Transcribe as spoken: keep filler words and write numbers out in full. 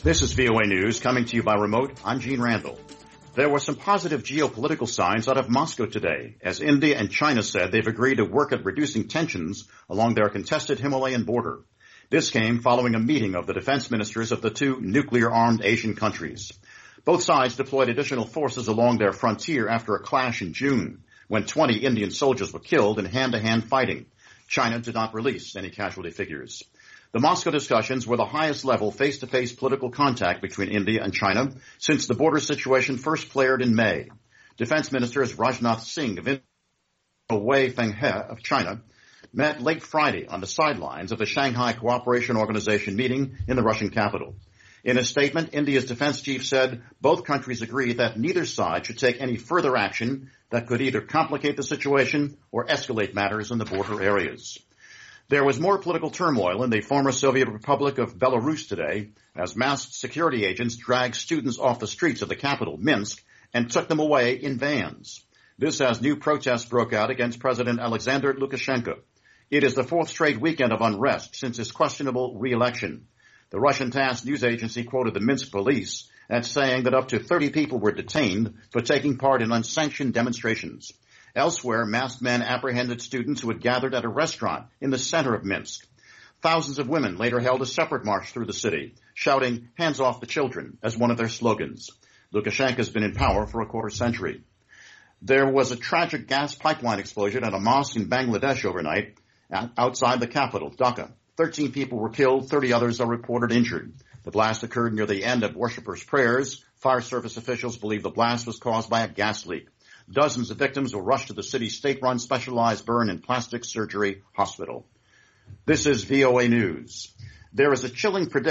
This is V O A News coming to you by remote. I'm Gene Randall. There were some positive geopolitical signs out of Moscow today, as India and China said they've agreed to work at reducing tensions along their contested Himalayan border. This came following a meeting of the defense ministers of the two nuclear-armed Asian countries. Both sides deployed additional forces along their frontier after a clash in June, when twenty Indian soldiers were killed in hand-to-hand fighting. China did not release any casualty figures. The Moscow discussions were the highest level face-to-face political contact between India and China since the border situation first flared in May. Defense Ministers Rajnath Singh of India and Wei Fenghe of China met late Friday on the sidelines of the Shanghai Cooperation Organization meeting in the Russian capital. In a statement, India's defense chief said both countries agreed that neither side should take any further action that could either complicate the situation or escalate matters in the border areas. There was more political turmoil in the former Soviet Republic of Belarus today as masked security agents dragged students off the streets of the capital, Minsk, and took them away in vans. This as new protests broke out against President Alexander Lukashenko. It is the fourth straight weekend of unrest since his questionable re-election. The Russian TASS news agency quoted the Minsk police as saying that up to thirty people were detained for taking part in unsanctioned demonstrations. Elsewhere, masked men apprehended students who had gathered at a restaurant in the center of Minsk. Thousands of women later held a separate march through the city, shouting, "Hands off the children," as one of their slogans. Lukashenko has been in power for a quarter century. There was a tragic gas pipeline explosion at a mosque in Bangladesh overnight outside the capital, Dhaka. Thirteen people were killed, thirty others are reported injured. The blast occurred near the end of worshippers' prayers. Fire service officials believe the blast was caused by a gas leak. Dozens of victims were rushed to the city's state-run specialized burn and plastic surgery hospital. This is V O A News. There is a chilling prediction